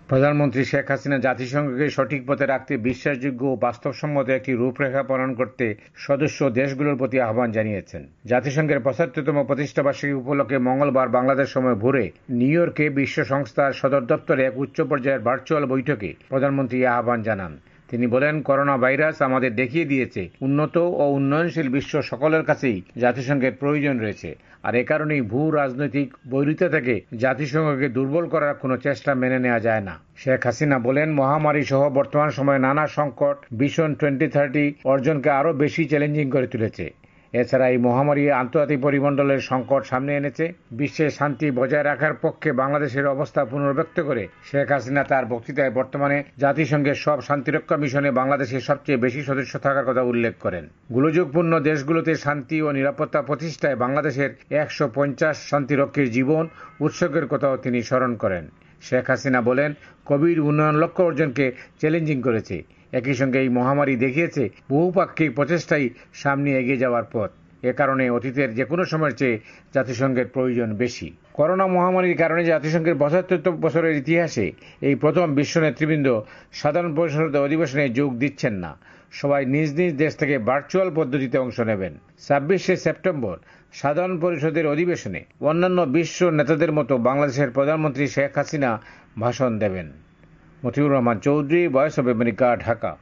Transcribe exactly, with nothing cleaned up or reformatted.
প্রধানমন্ত্রী শেখ হাসিনা জাতিসংঘকে সঠিক পথে রাখতে বিশ্বাসযোগ্য ও বাস্তবসম্মত একটি রূপরেখা প্রণয়ন করতে সদস্য দেশগুলোর প্রতি আহ্বান জানিয়েছেন। জাতিসংঘের পঁচাত্তরতম প্রতিষ্ঠাবার্ষিকী উপলক্ষে মঙ্গলবার বাংলাদেশ সময় ভোরে নিউ ইয়র্কে বিশ্ব সংস্থার সদর দপ্তরে এক উচ্চ পর্যায়ের ভার্চুয়াল বৈঠকে প্রধানমন্ত্রী এই আহ্বান জানান। তিনি বলেন, করোনা ভাইরাস আমাদের দেখিয়ে দিয়েছে উন্নত ও উন্নয়নশীল বিশ্ব সকলের কাছেই জাতিসংঘের প্রয়োজন রয়েছে, আর এ কারণেই ভূ রাজনৈতিক বৈরিতা থেকে জাতিসংঘকে দুর্বল করার কোনো চেষ্টা মেনে নেওয়া যায় না। শেখ হাসিনা বলেন, মহামারী সহ বর্তমান সময়ে নানা সংকট ভিশন টোয়েন্টি থার্টি অর্জনকে আরও বেশি চ্যালেঞ্জিং করে তুলেছে। এছাড়া এই মহামারী আন্তর্জাতিক পরিমণ্ডলের সংকট সামনে এনেছে। বিশ্বের শান্তি বজায় রাখার পক্ষে বাংলাদেশের অবস্থা পুনর্ব্যক্ত করে শেখ হাসিনা তার বক্তৃতায় বর্তমানে জাতিসংঘের সব শান্তিরক্ষা মিশনে বাংলাদেশের সবচেয়ে বেশি সদস্য থাকার কথা উল্লেখ করেন। গোলযোগপূর্ণ দেশগুলোতে শান্তি ও নিরাপত্তা প্রতিষ্ঠায় বাংলাদেশের একশো পঞ্চাশ শান্তিরক্ষীর জীবন উৎসর্গের কথাও তিনি স্মরণ করেন। শেখ হাসিনা বলেন, কোভিড উন্নয়ন লক্ষ্য অর্জনকে চ্যালেঞ্জিং করেছে। একই সঙ্গে এই মহামারী দেখিয়েছে বহুপাক্ষিক প্রচেষ্টাই সামনে এগিয়ে যাওয়ার পথ। এ কারণে অতীতের যে কোনো সময়ের চেয়ে জাতিসংঘের প্রয়োজন বেশি। করোনা মহামারীর কারণে জাতিসংঘের পঁচাত্তর বছরের ইতিহাসে এই প্রথম বিশ্ব নেতৃবৃন্দ সাধারণ পরিষদের অধিবেশনে যোগ দিচ্ছেন না। সবাই নিজ নিজ দেশ থেকে ভার্চুয়াল পদ্ধতিতে অংশ নেবেন। ছাব্বিশে সেপ্টেম্বর সাধারণ পরিষদের অধিবেশনে অন্যান্য বিশ্ব নেতাদের মতো বাংলাদেশের প্রধানমন্ত্রী শেখ হাসিনা ভাষণ দেবেন। Motiur Rahman Chowdhury, Voice of America, Dhaka.